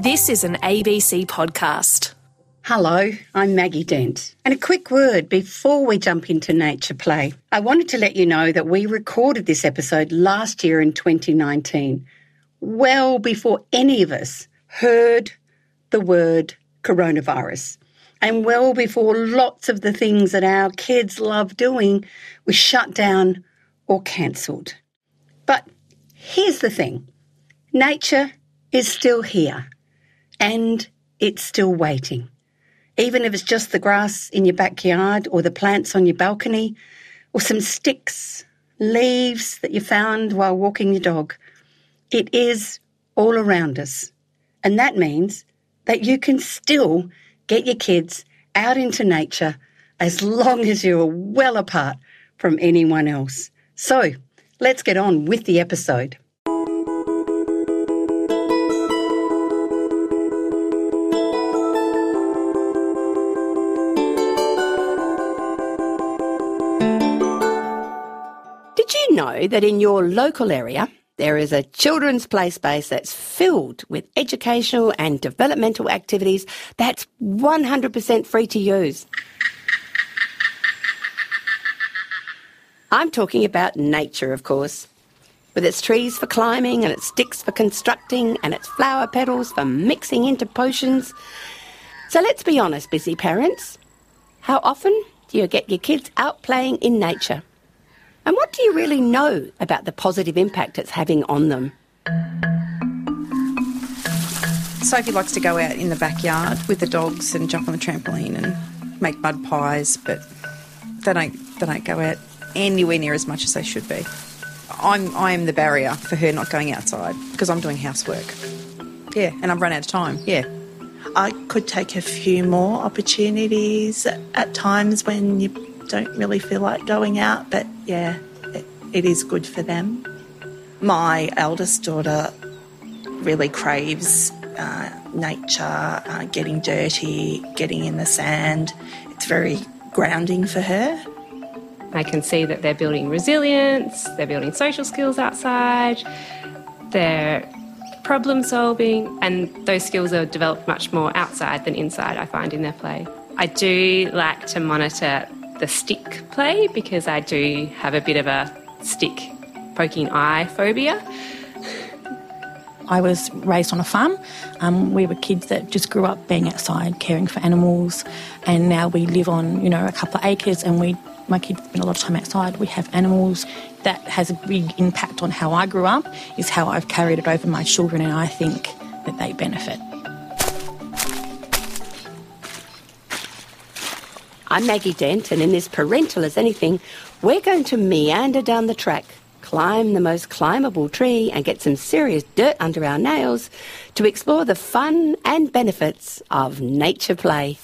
This is an ABC podcast. Hello, I'm Maggie Dent. And a quick word before we jump into Nature Play. I wanted to let you know that we recorded this episode last year in 2019, well before any of us heard the word coronavirus, and well before lots of the things that our kids love doing were shut down or cancelled. But here's the thing. Nature is still here, and it's still waiting. Even if it's just the grass in your backyard or the plants on your balcony or some sticks, leaves that you found while walking your dog, it is all around us. And that means that you can still get your kids out into nature as long as you're well apart from anyone else. So let's get on with the episode. Did you know that in your local area there is a children's play space that's filled with educational and developmental activities that's 100% free to use? I'm talking about nature, of course, with its trees for climbing and its sticks for constructing and its flower petals for mixing into potions. So let's be honest, busy parents. How often do you get your kids out playing in nature? And what do you really know about the positive impact it's having on them? Sophie likes to go out in the backyard with the dogs and jump on the trampoline and make mud pies, but they don't go out anywhere near as much as they should be. I am the barrier for her not going outside because I'm doing housework. Yeah, and I've run out of time, yeah. I could take a few more opportunities at times when you don't really feel like going out, but yeah, it is good for them. My eldest daughter really craves nature, getting dirty, getting in the sand. It's very grounding for her. I can see that they're building resilience, they're building social skills outside, they're problem solving, and those skills are developed much more outside than inside, I find, in their play. I do like to monitor the stick play because I do have a bit of a stick poking eye phobia. I was raised on a farm. We were kids that just grew up being outside, caring for animals, and now we live on, a couple of acres, and my kids spend a lot of time outside. We have animals. That has a big impact on how I grew up, is how I've carried it over my children, and I think that they benefit. I'm Maggie Dent, and in this Parental as Anything, we're going to meander down the track, climb the most climbable tree and get some serious dirt under our nails to explore the fun and benefits of nature play.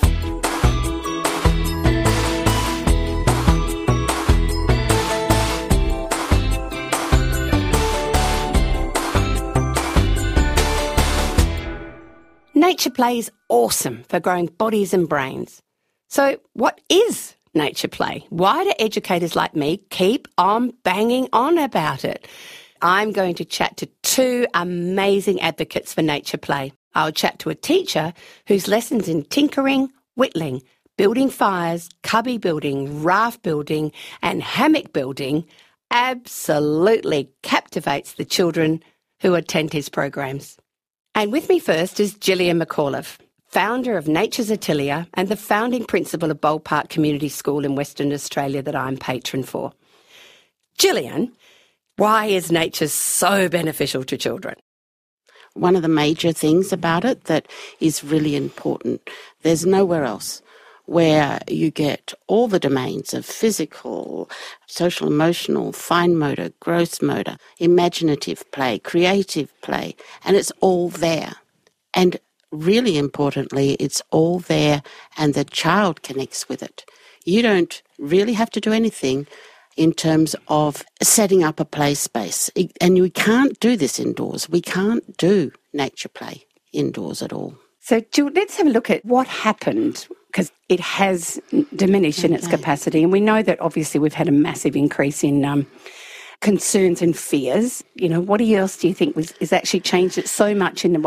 Nature play is awesome for growing bodies and brains. So what is nature play? Why do educators like me keep on banging on about it? I'm going to chat to two amazing advocates for nature play. I'll chat to a teacher whose lessons in tinkering, whittling, building fires, cubby building, raft building and hammock building absolutely captivates the children who attend his programs. And with me first is Gillian McAuliffe, founder of Nature's Atelier and the founding principal of Bold Park Community School in Western Australia that I'm patron for. Gillian, why is nature so beneficial to children? One of the major things about it that is really important, there's nowhere else where you get all the domains of physical, social, emotional, fine motor, gross motor, imaginative play, creative play, and it's all there. And really importantly, it's all there and the child connects with it. You don't really have to do anything in terms of setting up a play space. And we can't do this indoors. We can't do nature play indoors at all. So, Jill, let's have a look at what happened, because it has diminished in its capacity. And we know that obviously we've had a massive increase in concerns and fears. You know, what else do you think is actually changed it so much in,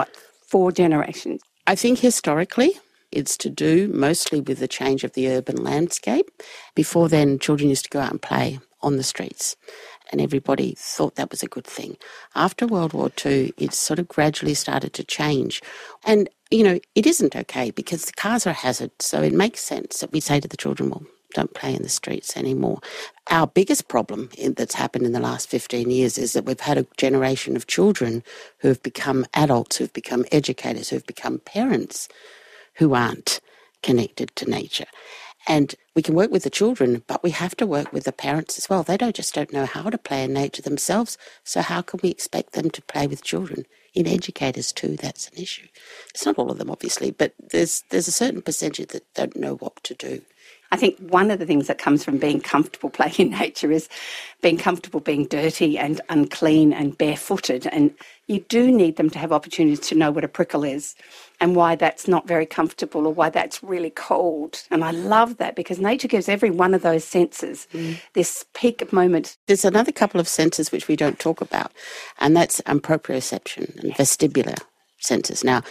4 generations? I think historically it's to do mostly with the change of the urban landscape. Before then, children used to go out and play on the streets, and everybody thought that was a good thing. After World War II, it sort of gradually started to change. And, you know, it isn't okay because the cars are a hazard, so it makes sense that we say to the children, well, don't play in the streets anymore. Our biggest problem that's happened in the last 15 years is that we've had a generation of children who have become adults, who have become educators, who have become parents, who aren't connected to nature. And we can work with the children, but we have to work with the parents as well. They don't know how to play in nature themselves, so how can we expect them to play with children? In educators too, that's an issue. It's not all of them, obviously, but there's a certain percentage that don't know what to do. I think one of the things that comes from being comfortable playing in nature is being comfortable being dirty and unclean and barefooted. And you do need them to have opportunities to know what a prickle is and why that's not very comfortable or why that's really cold. And I love that because nature gives every one of those senses this peak moment. There's another couple of senses which we don't talk about, and that's proprioception and vestibular senses. Now,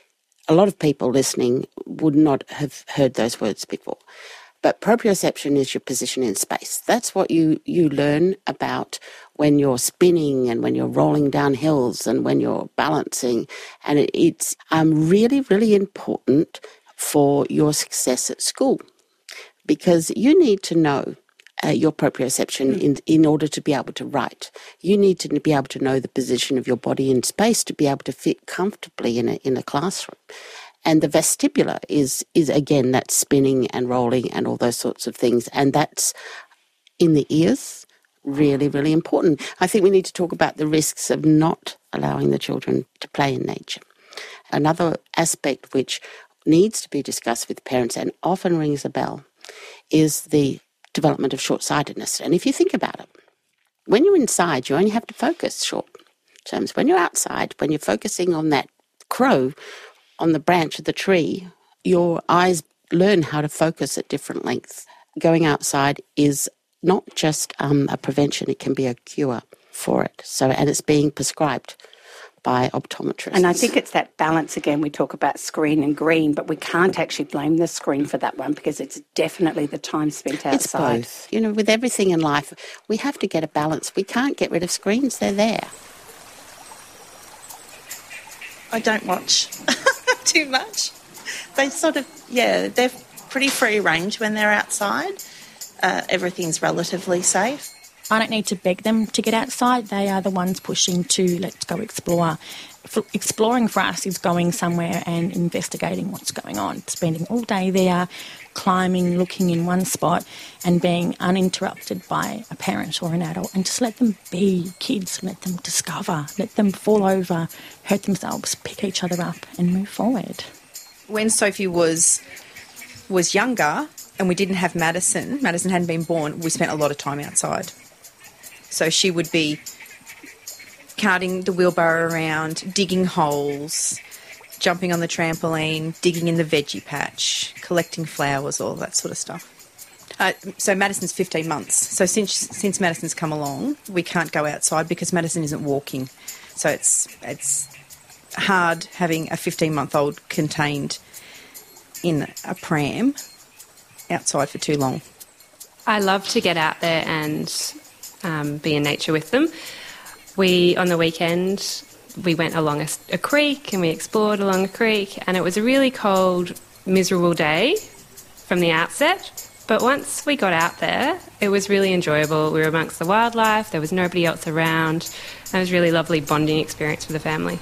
a lot of people listening would not have heard those words before. But proprioception is your position in space. That's what you learn about when you're spinning and when you're rolling down hills and when you're balancing. And it's really, really important for your success at school because you need to know your proprioception in order to be able to write. You need to be able to know the position of your body in space to be able to fit comfortably in a classroom. And the vestibular is again, that spinning and rolling and all those sorts of things. And that's in the ears, really, really important. I think we need to talk about the risks of not allowing the children to play in nature. Another aspect which needs to be discussed with parents and often rings a bell is the development of short-sightedness. And if you think about it, when you're inside, you only have to focus short terms. When you're outside, when you're focusing on that crow on the branch of the tree, your eyes learn how to focus at different lengths. Going outside is not just a prevention, it can be a cure for it. And it's being prescribed by optometrists. And I think it's that balance again. We talk about screen and green, but we can't actually blame the screen for that one because it's definitely the time spent outside. It's both. You know, with everything in life, we have to get a balance. We can't get rid of screens. They're there. I don't watch too much. They sort of, they're pretty free range when they're outside. Everything's relatively safe. I don't need to beg them to get outside. They are the ones pushing to let's go explore. Exploring for us is going somewhere and investigating what's going on, spending all day there, climbing, looking in one spot and being uninterrupted by a parent or an adult, and just let them be kids, let them discover, let them fall over, hurt themselves, pick each other up and move forward. When Sophie was younger and we didn't have Madison hadn't been born, we spent a lot of time outside. So she would be carting the wheelbarrow around, digging holes, jumping on the trampoline, digging in the veggie patch, collecting flowers, all that sort of stuff. So Madison's 15 months. So since Madison's come along, we can't go outside because Madison isn't walking. So it's hard having a 15-month-old contained in a pram outside for too long. I love to get out there and be in nature with them. On the weekend, we went along a creek and we explored along a creek, and it was a really cold, miserable day from the outset. But once we got out there, it was really enjoyable. We were amongst the wildlife, there was nobody else around, and it was a really lovely bonding experience for the family.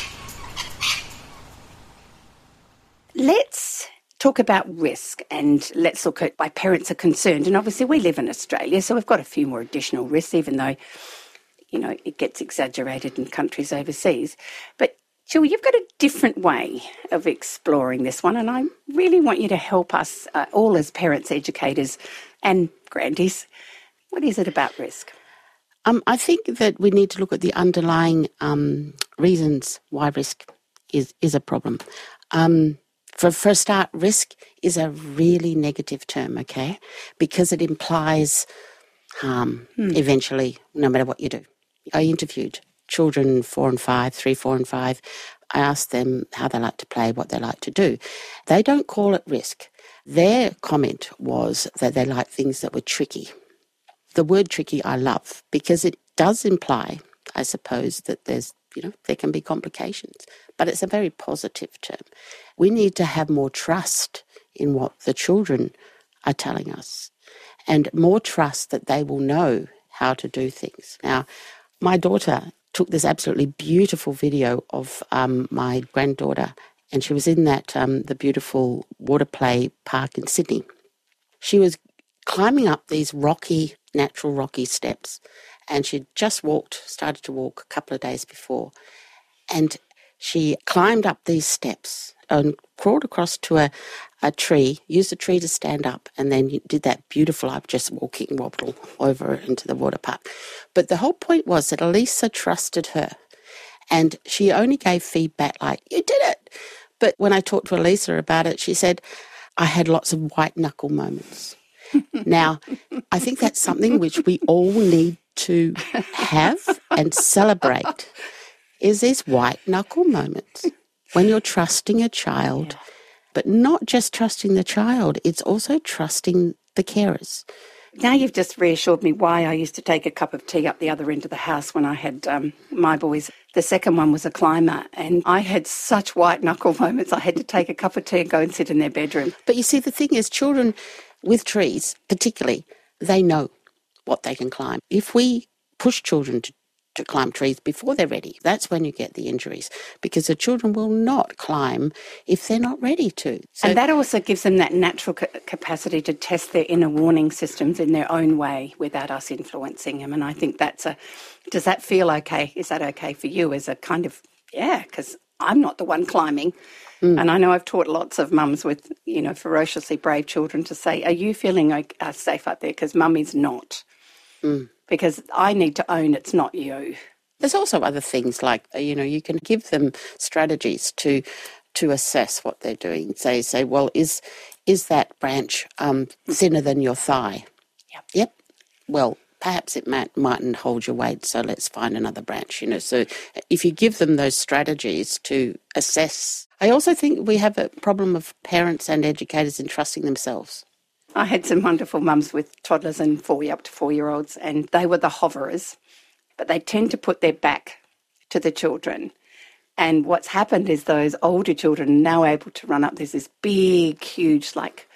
Let's talk about risk and let's look at why parents are concerned. And obviously we live in Australia, so we've got a few more additional risks, even though, you know, it gets exaggerated in countries overseas. But Jill, you've got a different way of exploring this one, and I really want you to help us all as parents, educators and grandies. What is it about risk? I think that we need to look at the underlying reasons why risk is a problem. For a start, risk is a really negative term, okay? Because it implies harm eventually, no matter what you do. I interviewed children 3, 4 and 5, I ask them how they like to play, what they like to do. They don't call it risk. Their comment was that they like things that were tricky. The word tricky I love because it does imply, I suppose, that there can be complications, but it's a very positive term. We need to have more trust in what the children are telling us and more trust that they will know how to do things. Now, my daughter took this absolutely beautiful video of my granddaughter, and she was in that the beautiful water play park in Sydney. She was climbing up these natural rocky steps, and she'd just started to walk a couple of days before, and she climbed up these steps and crawled across to a tree, used the tree to stand up, and then did that beautiful just walking wobble over into the water park. But the whole point was that Elisa trusted her, and she only gave feedback like, "You did it." But when I talked to Elisa about it, she said, "I had lots of white knuckle moments." Now, I think that's something which we all need to have and celebrate, is these white knuckle moments when you're trusting a child, but not just trusting the child, it's also trusting the carers. Now you've just reassured me why I used to take a cup of tea up the other end of the house when I had my boys. The second one was a climber, and I had such white knuckle moments. I had to take a cup of tea and go and sit in their bedroom. But you see, the thing is, children with trees particularly, they know what they can climb. If we push children to climb trees before they're ready, that's when you get the injuries, because the children will not climb if they're not ready to. So, and that also gives them that natural capacity to test their inner warning systems in their own way without us influencing them. And I think does that feel okay? Is that okay for you as a kind of, because I'm not the one climbing. And I know I've taught lots of mums with, ferociously brave children to say, are you feeling safe up there? Because mum is not. Because I need to own it's not you. There's also other things like, you can give them strategies to assess what they're doing. Say, well, is that branch thinner than your thigh? Yep. Well, perhaps it mightn't hold your weight, so let's find another branch, So if you give them those strategies to assess. I also think we have a problem of parents and educators in trusting themselves. I had some wonderful mums with toddlers and up to 4-year-olds, and they were the hoverers, but they tend to put their back to the children. And what's happened is those older children are now able to run up. There's this big, huge,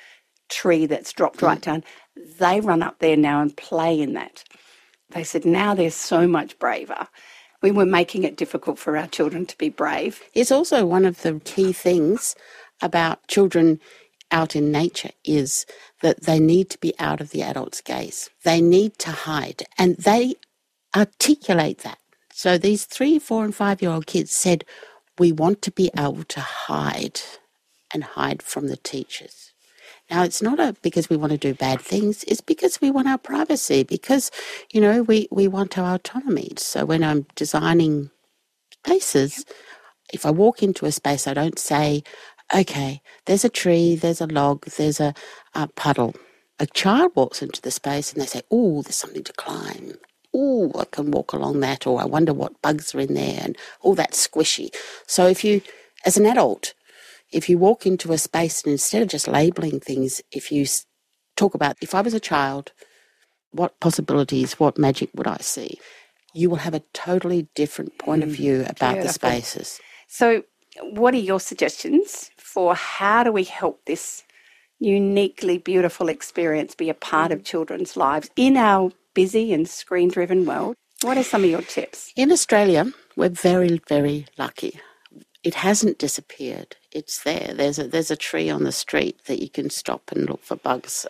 tree that's dropped right down. They run up there now and play in that. They said now they're so much braver. We were making it difficult for our children to be brave. It's also one of the key things about children out in nature is that they need to be out of the adult's gaze. They need to hide, and they articulate that. So these 3, 4 and 5-year-old kids said, we want to be able to hide and hide from the teachers. Now, it's not because we want to do bad things, it's because we want our privacy, because, we want our autonomy. So when I'm designing spaces, if I walk into a space, I don't say, okay, there's a tree, there's a log, there's a puddle. A child walks into the space and they say, oh, there's something to climb. Oh, I can walk along that, or I wonder what bugs are in there, and oh, that's squishy. So if you, as an adult, if you walk into a space and instead of just labelling things, if you talk about, if I was a child, what possibilities, what magic would I see? You will have a totally different point of view about the spaces. So what are your suggestions for how do we help this uniquely beautiful experience be a part of children's lives in our busy and screen-driven world? What are some of your tips? In Australia, we're very, very lucky. It hasn't disappeared. It's there. There's a tree on the street that you can stop and look for bugs.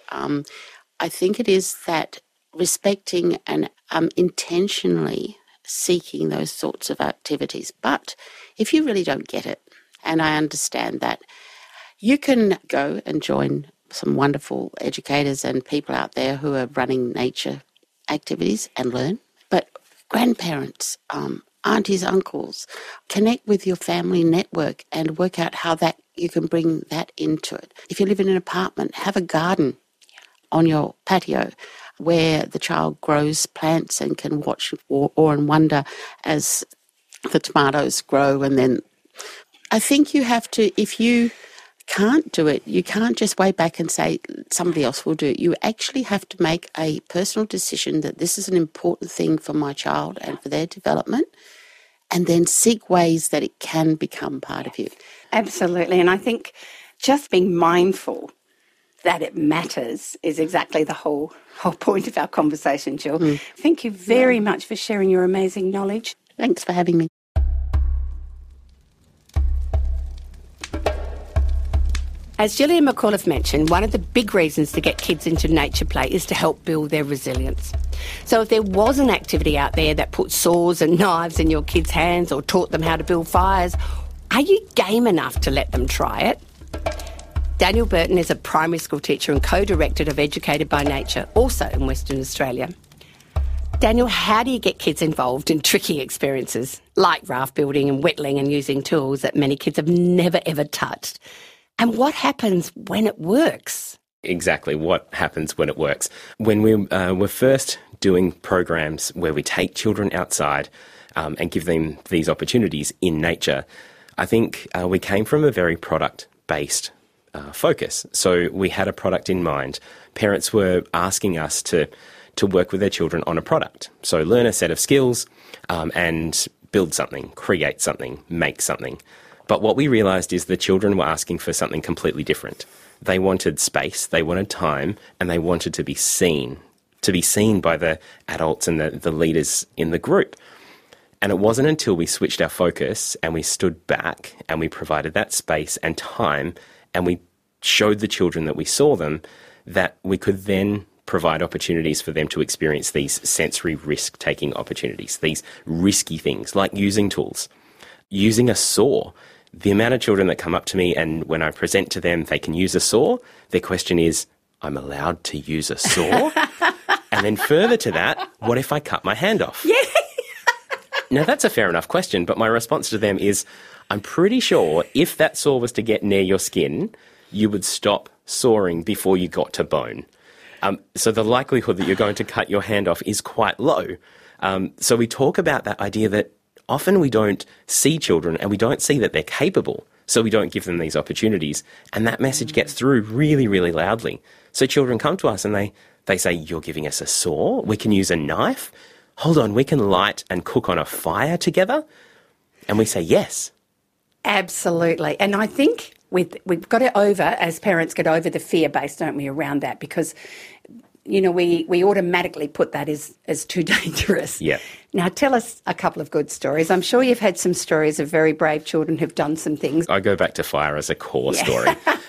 I think it is that respecting and intentionally seeking those sorts of activities. But if you really don't get it, and I understand that, you can go and join some wonderful educators and people out there who are running nature activities and learn. But grandparents, aunties, uncles, connect with your family network and work out how that you can bring that into it. If you live in an apartment, have a garden on your patio where the child grows plants and can watch or and wonder as the tomatoes grow and then I think you have to, if you can't do it, you can't just way back and say somebody else will do it. You actually have to make a personal decision that this is an important thing for my child and for their development, and then seek ways that it can become part of you. Absolutely. And I think just being mindful that it matters is exactly the whole point of our conversation, Jill. Thank you very much for sharing your amazing knowledge. Thanks for having me. As Gillian McAuliffe mentioned, one of the big reasons to get kids into nature play is to help build their resilience. So if there was an activity out there that put saws and knives in your kids' hands or taught them how to build fires, are you game enough to let them try it? Daniel Burton is a primary school teacher and co-director of Educated by Nature, also in Western Australia. Daniel, how do you get kids involved in tricky experiences like raft building and whittling and using tools that many kids have never ever touched? And what happens when it works? Exactly, what happens when it works. When we were first doing programs where we take children outside and give them these opportunities in nature, I think we came from a very product-based focus. So we had a product in mind. Parents were asking us to work with their children on a product. So learn a set of skills and build something, create something, make something. But what we realised is the children were asking for something completely different. They wanted space, they wanted time, and they wanted to be seen by the adults and the leaders in the group. And it wasn't until we switched our focus and we stood back and we provided that space and time and we showed the children that we saw them, that we could then provide opportunities for them to experience these sensory risk-taking opportunities, these risky things like using tools, using a saw. The amount of children that come up to me and when I present to them they can use a saw, their question is, I'm allowed to use a saw? And then further to that, what if I cut my hand off? Yeah. Now, that's a fair enough question, but my response to them is, I'm pretty sure if that saw was to get near your skin, you would stop sawing before you got to bone. So the likelihood that you're going to cut your hand off is quite low. So we talk about that idea that often we don't see children and we don't see that they're capable, so we don't give them these opportunities. And that message gets through really, really loudly. So children come to us and they say, you're giving us a saw? We can use a knife? Hold on, we can light and cook on a fire together? And we say yes. Absolutely. And I think we've got it over, as parents get over the fear base, don't we, around that, because we automatically put that as too dangerous. Yeah. Now, tell us a couple of good stories. I'm sure you've had some stories of very brave children who've done some things. I go back to fire as a core story.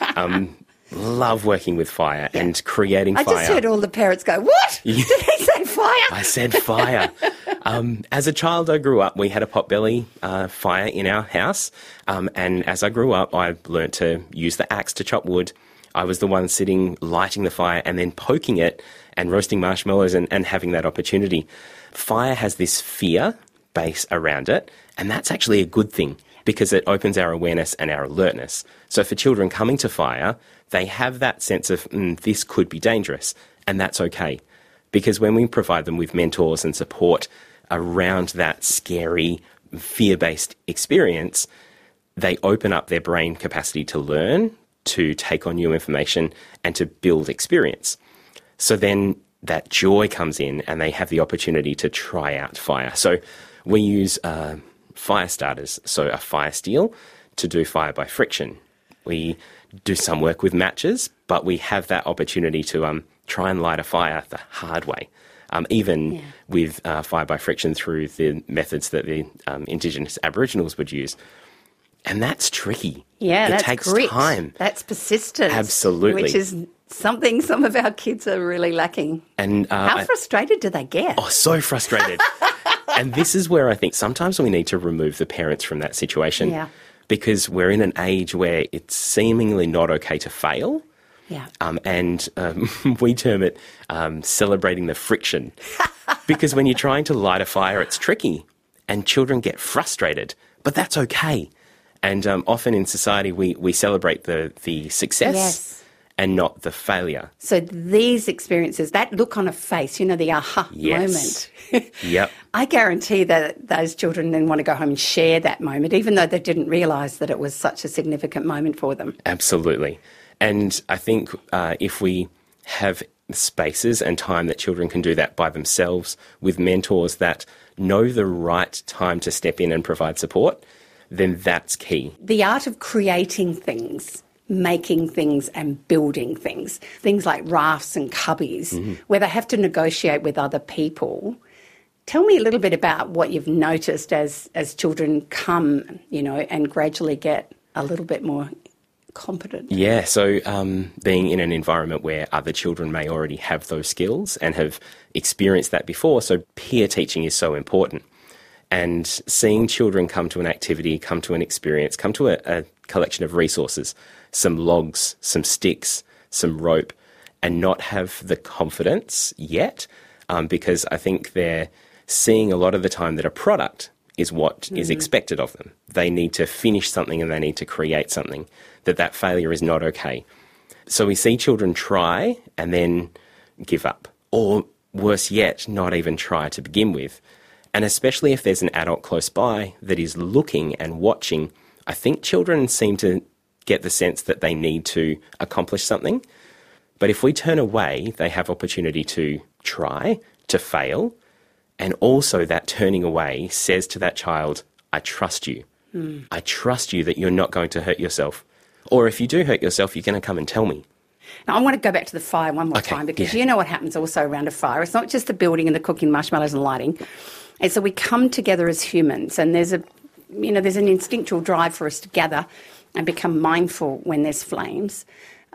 Love working with fire and creating fire. I just heard all the parents go, what? Did he say fire? I said fire. As a child, I grew up, we had a potbelly fire in our house. And as I grew up, I learnt to use the axe to chop wood. I was the one sitting, lighting the fire and then poking it and roasting marshmallows and having that opportunity. Fire has this fear base around it, and that's actually a good thing because it opens our awareness and our alertness. So for children coming to fire, they have that sense of, this could be dangerous, and that's okay. Because when we provide them with mentors and support around that scary, fear-based experience, they open up their brain capacity to learn, to take on new information, and to build experience. So then that joy comes in and they have the opportunity to try out fire. So we use fire starters, so a fire steel, to do fire by friction. We do some work with matches, but we have that opportunity to try and light a fire the hard way, with fire by friction through the methods that the Indigenous Aboriginals would use. And that's tricky. Yeah, it takes grit. Time. That's persistence. Absolutely. Which is something some of our kids are really lacking. And how frustrated do they get? Oh, so frustrated. And this is where I think sometimes we need to remove the parents from that situation. Yeah. Because we're in an age where it's seemingly not okay to fail. Yeah. And we term it celebrating the friction. Because when you're trying to light a fire, it's tricky. And children get frustrated. But that's okay. And often in society, we celebrate the success. Yes. and not the failure. So these experiences, that look on a face, the aha Yes. moment. Yep. I guarantee that those children then want to go home and share that moment, even though they didn't realise that it was such a significant moment for them. Absolutely. And I think if we have spaces and time that children can do that by themselves with mentors that know the right time to step in and provide support, then that's key. The art of creating things, making things and building things like rafts and cubbies, where they have to negotiate with other people. Tell me a little bit about what you've noticed as children come, and gradually get a little bit more competent. Yeah, so being in an environment where other children may already have those skills and have experienced that before, so peer teaching is so important. And seeing children come to an activity, come to an experience, come to a collection of resources, some logs, some sticks, some rope, and not have the confidence yet, because I think they're seeing a lot of the time that a product is what is expected of them. They need to finish something and they need to create something, that failure is not okay. So we see children try and then give up, or worse yet, not even try to begin with. And especially if there's an adult close by that is looking and watching, I think children seem to get the sense that they need to accomplish something. But if we turn away, they have opportunity to try, to fail, and also that turning away says to that child, I trust you. I trust you that you're not going to hurt yourself. Or if you do hurt yourself, you're going to come and tell me. Now, I want to go back to the fire one more time, because you know what happens also around a fire. It's not just the building and the cooking, marshmallows and lighting. And so we come together as humans, and there's an instinctual drive for us to gather and become mindful when there's flames,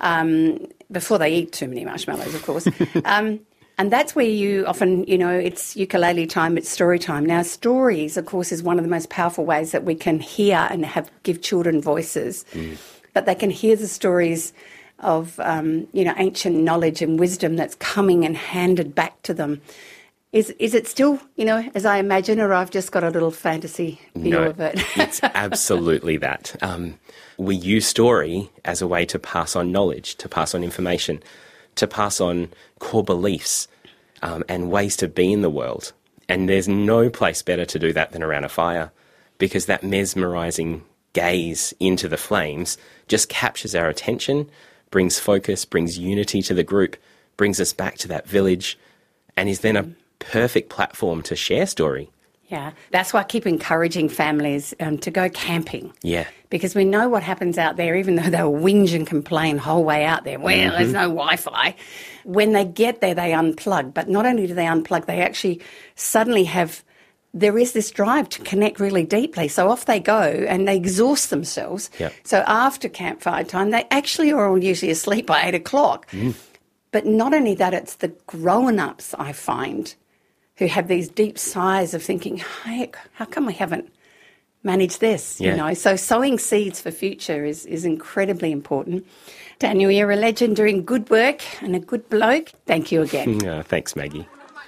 before they eat too many marshmallows, of course. And that's where you often, it's ukulele time, it's story time. Now, stories, of course, is one of the most powerful ways that we can hear and give children voices. But they can hear the stories of, ancient knowledge and wisdom that's coming and handed back to them. Is it still, as I imagine, or I've just got a little fantasy view of it? It's absolutely that. We use story as a way to pass on knowledge, to pass on information, to pass on core beliefs and ways to be in the world. And there's no place better to do that than around a fire, because that mesmerising gaze into the flames just captures our attention, brings focus, brings unity to the group, brings us back to that village, and is then a perfect platform to share story. Yeah, that's why I keep encouraging families to go camping. Yeah. Because we know what happens out there, even though they'll whinge and complain the whole way out there. Well, there's no Wi-Fi. When they get there, they unplug. But not only do they unplug, they actually suddenly there is this drive to connect really deeply. So off they go and they exhaust themselves. Yep. So after campfire time, they actually are all usually asleep by 8 o'clock. But not only that, it's the grown-ups, I find, who have these deep sighs of thinking, hey, how come we haven't managed this? Yeah. So sowing seeds for future is incredibly important. Daniel, you're a legend doing good work and a good bloke. Thank you again. Thanks, Maggie.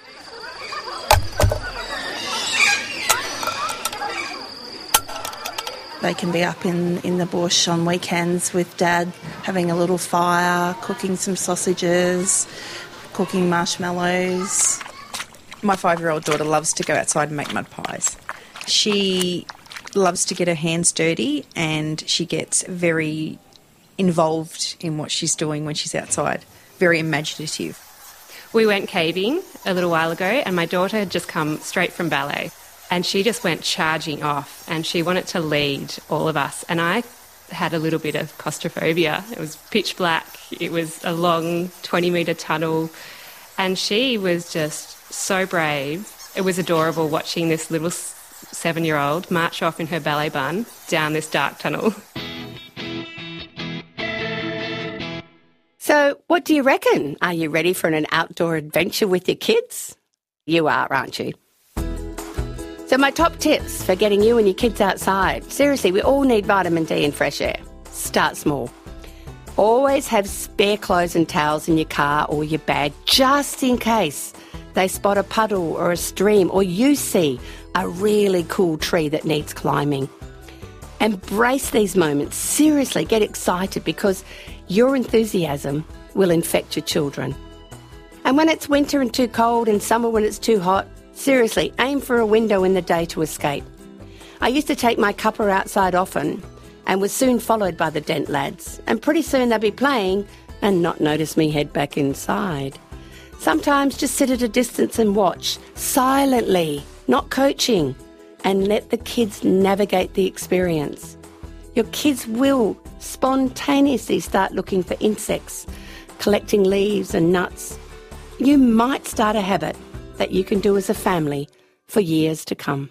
They can be up in the bush on weekends with Dad, having a little fire, cooking some sausages, cooking marshmallows. My 5-year-old daughter loves to go outside and make mud pies. She loves to get her hands dirty, and she gets very involved in what she's doing when she's outside, very imaginative. We went caving a little while ago, and my daughter had just come straight from ballet, and she just went charging off, and she wanted to lead all of us. And I had a little bit of claustrophobia. It was pitch black. It was a long 20-metre tunnel, and she was just so brave. It was adorable watching this little 7-year-old march off in her ballet bun down this dark tunnel. So what do you reckon? Are you ready for an outdoor adventure with your kids? You are, aren't you? So my top tips for getting you and your kids outside. Seriously, we all need vitamin D and fresh air. Start small. Always have spare clothes and towels in your car or your bag, just in case they spot a puddle or a stream, or you see a really cool tree that needs climbing. Embrace these moments. Seriously, get excited, because your enthusiasm will infect your children. And when it's winter and too cold and summer when it's too hot, seriously, aim for a window in the day to escape. I used to take my cuppa outside often and was soon followed by the Dent lads. And pretty soon they'd be playing and not notice me head back inside. Sometimes just sit at a distance and watch, silently, not coaching, and let the kids navigate the experience. Your kids will spontaneously start looking for insects, collecting leaves and nuts. You might start a habit that you can do as a family for years to come.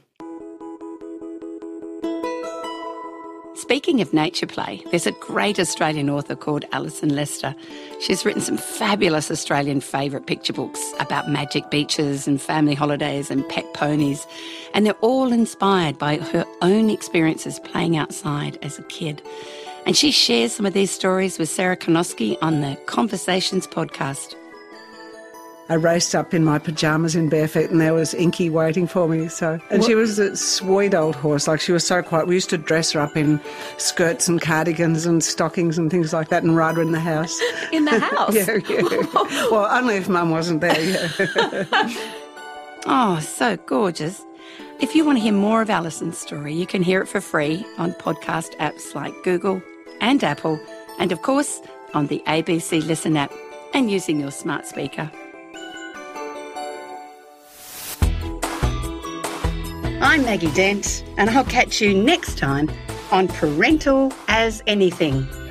Speaking of nature play, there's a great Australian author called Alison Lester. She's written some fabulous Australian favourite picture books about magic beaches and family holidays and pet ponies, and they're all inspired by her own experiences playing outside as a kid. And she shares some of these stories with Sarah Konoski on the Conversations podcast. I raced up in my pyjamas in bare feet and there was Inky waiting for me. And she was a sweet old horse. Like, she was so quiet. We used to dress her up in skirts and cardigans and stockings and things like that and ride her in the house. In the house? Yeah. Well, only if Mum wasn't there, yeah. Oh, so gorgeous. If you want to hear more of Alison's story, you can hear it for free on podcast apps like Google and Apple, and of course on the ABC Listen app and using your smart speaker. I'm Maggie Dent, and I'll catch you next time on Parental as Anything.